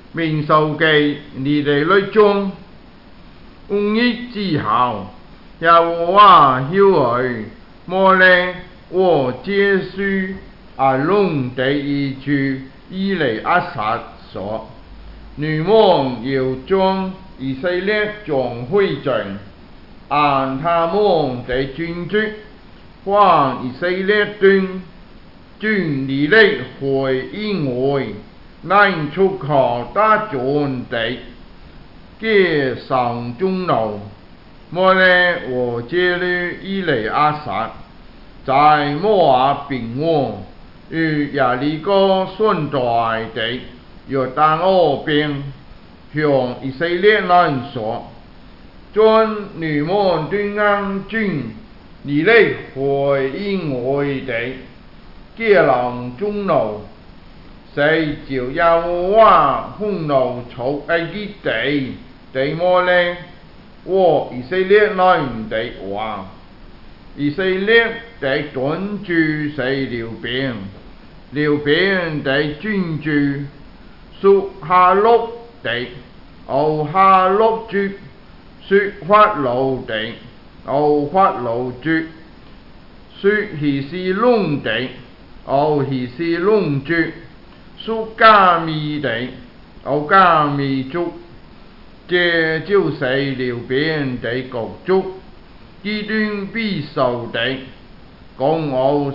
民數記你哋裏中，5日之後，耶和華曉諭摩利和這書亞倫的兒子以利亞撒說：你們要將以色列眾會眾按他們的宗族，往以色列中你的會以外能出可打仗的街上中路。摩利和這女以利亞撒在摩押平原與耶利哥順帶的約旦河邊向以色列人說：將你們對岸中你的會以外的街上中路，是照耶和華憤怒出埃及地的摩利和以色列人的話。以色列的宗族是流便，流便的宗族屬哈錄的，哈錄族屬法老的，法老族屬希西倫的，希西倫族屬迦密的，迦密族。這就是流便的國族，其中必受的，共有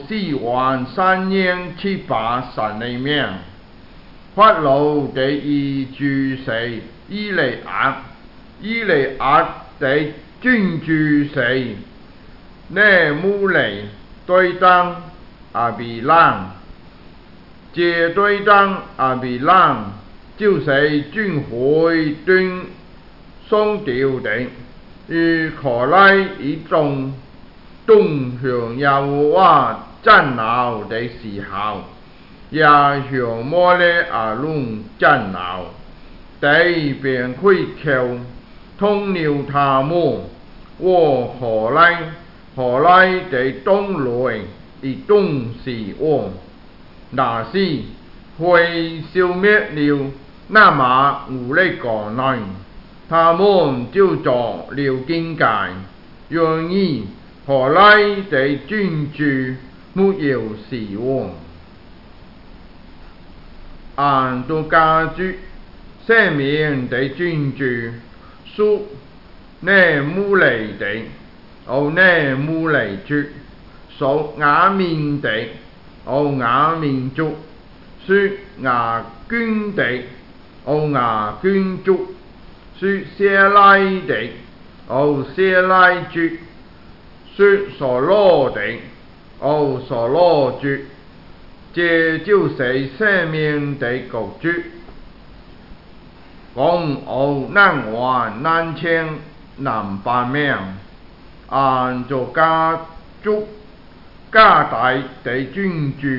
43780的名。法老的兒子是以利押，以利押的宗族是拿母利、對當、亞比蘭。這對當、亞比蘭就是眾會眾上吊的，與可拉一眾東向耶和華爭鬧的時候，也向摩利亞倫爭鬧，地便開口吞了他們和可拉的同類一同死亡。那時會消滅了那瑪烏的國內，他們就作了境界，因而可拉的宗族沒有死亡。按着家族上面的宗族屬拿母利的，拿母利族；屬亞民的，亞民族；屬亞根的，亞根族；屬舍拉的，舍拉族；屬掃羅的，掃羅族。這就是上面的國族，共有12000名。按着家族家帶的宗族，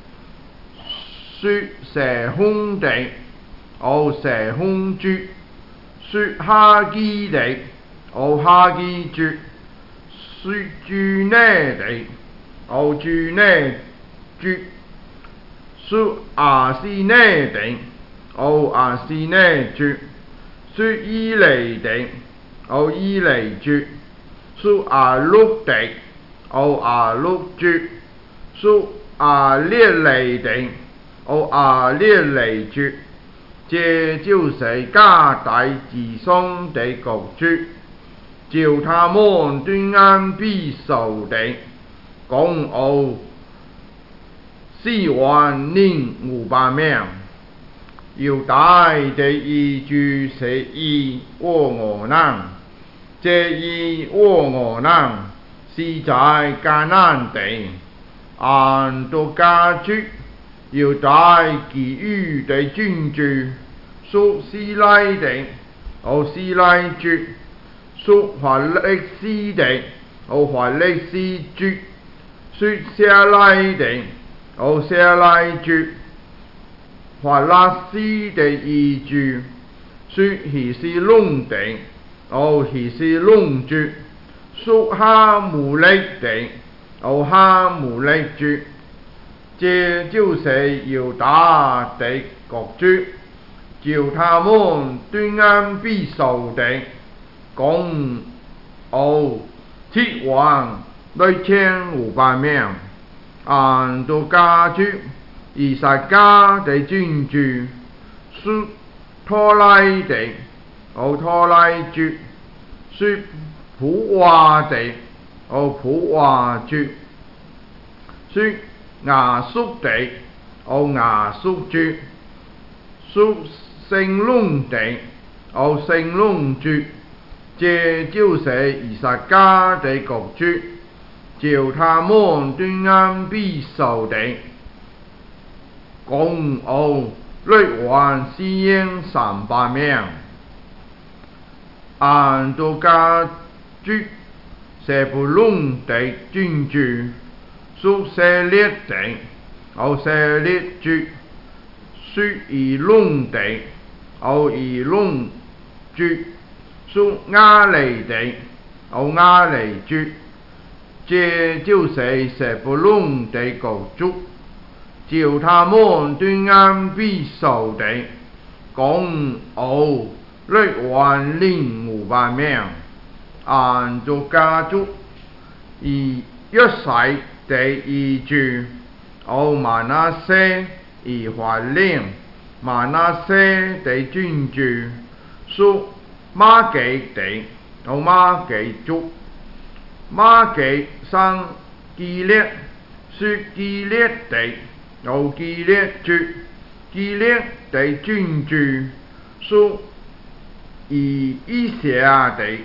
屬蛇亨的，蛇亨族；屬哈基的，哈基族；屬朱讷的，朱讷族；屬亞斯讷的，亞斯讷族；屬以利的，以利族；屬亞錄的，亞錄族；屬亞列利的，亞列利族。這就是家帶子孫的國族，照他們對岸必受的，共有40500名。猶大的兒子是以和俄南，這以和俄南是在迦南地。按着家族，猶大其餘的宗族，屬示拉的，示拉族；屬法勒斯的，法勒斯族；屬舍拉的，舍拉族；法勒斯的兒子，屬希西倫的，希西倫族；屬哈姆勒的，哈姆勒族。這就是猶大的國族。 叫他們端安必受地，共敖thiết王6500名，按到家主以撒家的君主，屬拖拉地，拖拉主，屬普華地，普華主，屬亞述地，亞述主，屬聖龍地，聖龍主，這就是以撒家的國主，叫他們端安必受地，共敖律王侍應300名，按到家主舍布倫的君主，屬舍列地，舍列主，屬以倫地，以倫主，屬亞利地，亞利主，這就是舍布倫的國主，叫他們端安必受地，共敖律王0500名，按照家族以約瑟的兒子，瑪拿西以法蓮，瑪拿西的君主，屬瑪基地，瑪基族，瑪基生基列，屬基列地，基列族，基列的君主，屬以色地，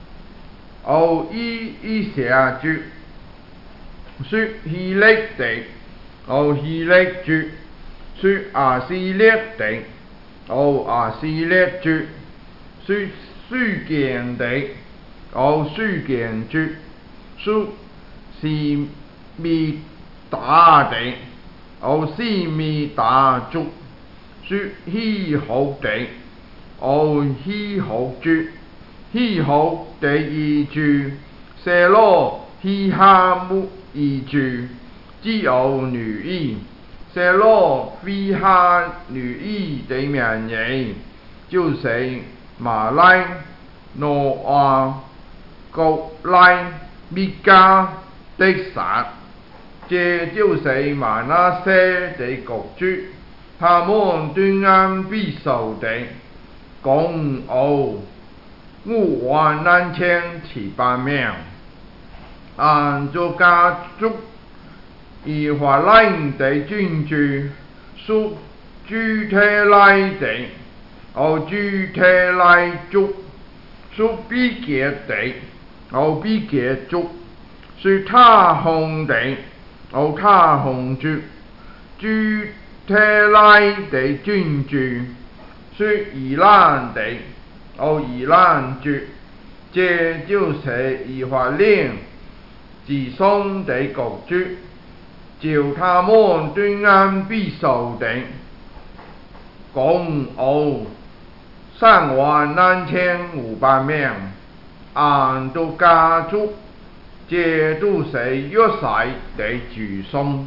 以色族，屬希勒地，希勒族，屬亞斯列地，亞斯列族，屬書建地，書建族，屬示密達地，示密達族，屬希後地，希後族，希後的兒子，舍羅希哈木兒子，只有女兒，舍羅希哈女兒的名字，就是瑪拉、挪亞、谷拉、米迦的撒，這就是瑪拿西的國主，他們端安必受地，共敖52700名，按照家族以法蓮的君主，屬朱特拉地，朱特拉族，屬比結地，比結族，屬他鴻地，他鴻族，朱特拉的君主，屬以蘭地，以蘭族，這就是以法蓮子孫的國主，叫他們端安必受地，共敖32500名，按照家族，這都是約瑟的子孫，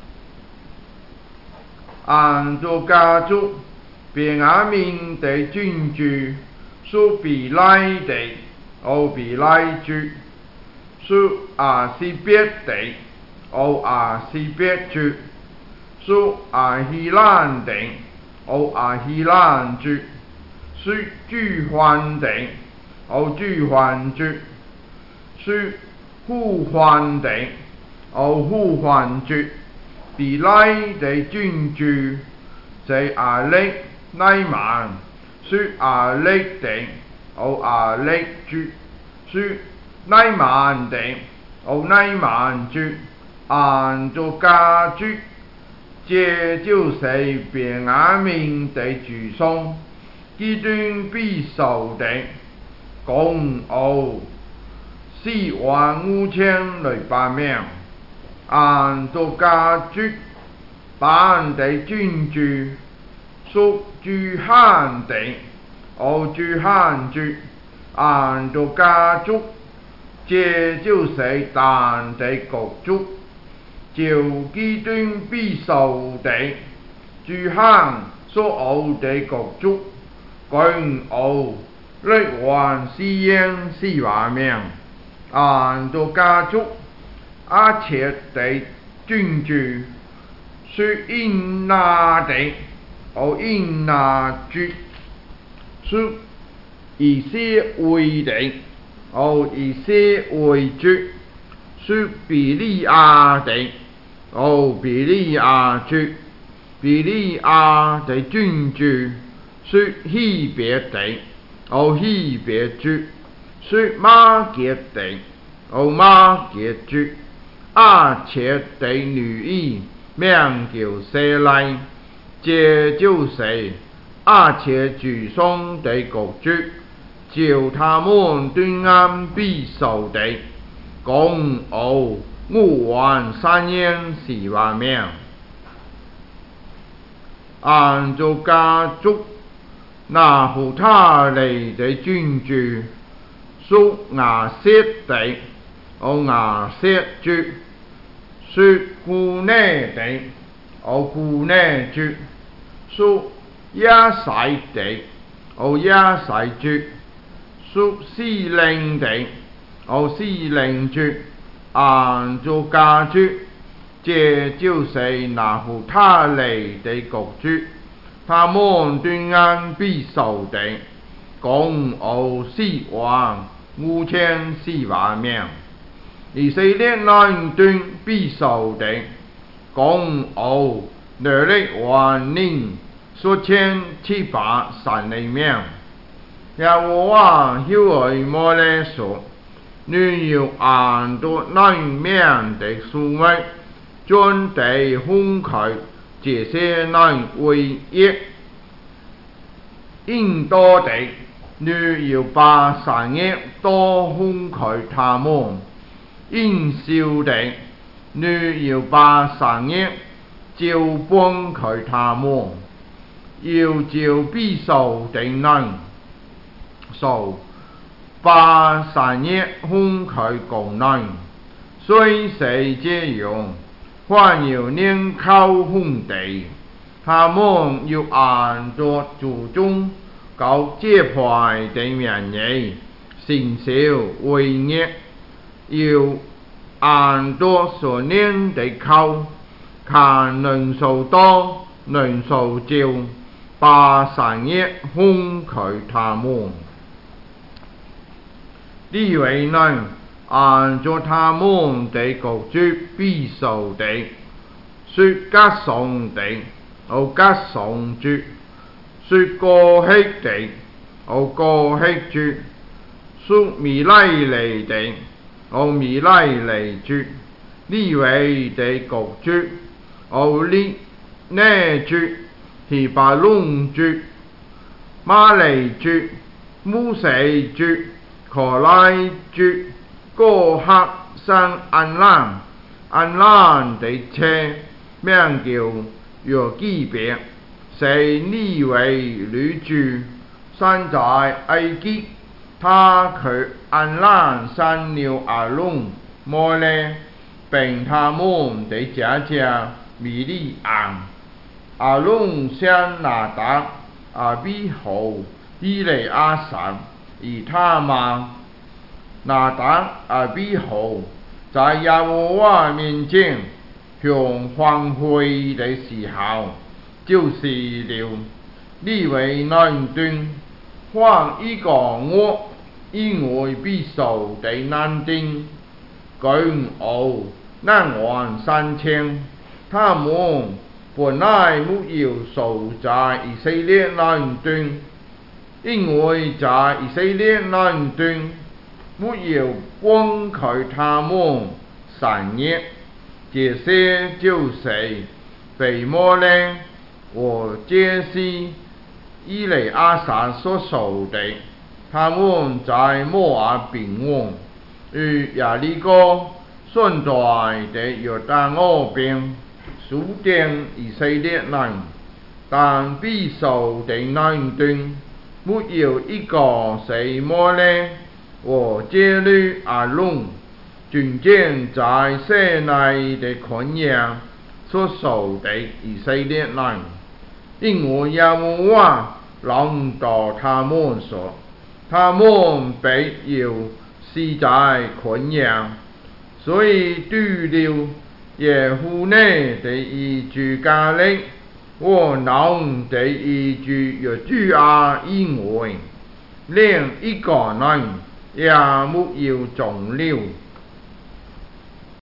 按照家族，便雅憫的君主，屬比拉地，比拉族，屬亞斯別地，亞斯別族，屬亞希蘭地，亞希蘭族，屬朱桓地，朱桓族，屬戶桓地，戶桓族，比拉的君主，是亞力乃縵，屬亞力地，亞力族，屬乃縵地，乃縵族，按照家族，這就是便雅憫的子孫，其端必受地，共敖45600名，按照家族，班的君主，屬朱罕地，朱罕族，按照家族，這就是但的國族，叫其端必受地，朱罕所有的國族，君王力挽西燕西華命，按着家族阿切的君主，是因那的，因那主，是以色為的，以色為主，是比利亞的，比利亞主，比利亞的君主，是希別的，希別主，是馬結的，馬結主，阿切的女兒名叫舍利，這就是阿切祖宗的國主，照他們對岸必受的，共513年西華命，按着家族拿弗他利的君主，屬亞設的，亞設主，屬古內的，古內主，屬亞細的，亞細主，屬西陵的，西陵主，按着家族，這就是拿弗他利的國主，他們對岸必受的，共西華5000西華命，以色列南端必受的，共6萬人4730命。耶和華曉諭摩西說：你要按着那命的數目，盡地分開這些人為業，應多的，你要把產業都分開他們；應少的，你要把產業就分開他們，要照必受的人數，把產業分開共人，雖是這樣，還要另構分地，他們要按着祖宗交這塊的名義，行銷為業，要按着所念的構，看人數多，人數少，把產業分開他們。利未人按着他們的國族必受的，屬革son的，革son族，屬哥希的，哥希族，屬米拉利的，米拉利族，利未的國族，利奈族，希伯崙族，瑪利族，母西族，可拉族，哥克生安蘭的妻名叫約基別，是利未女主，生在埃及。他給安蘭生了亞倫、摩利，並他們的姐姐米利暗。亞倫生拿達、亞比侯、以利亞撒、以他瑪。拿達、亞比侯在耶和華面前向反悔的時候，就是了利未南端還一個我因為必受的男丁，共23000，他們本來沒有守在以色列南端，因為在以色列南端沒有分開他們產業，這些就是非摩利和這是以利亞撒所受的。他們在摩押平原與耶利哥順帶的約旦河邊數點以色列人，但必受的南端沒有一個是摩利和這裏亞倫中間在西奈的曠野所受的以色列人。 因我耶和華臨到他們說，他們必要死在困境，所以對了耶和華的一句戒令，我能的一句約書以外，連一個人也沒有中了。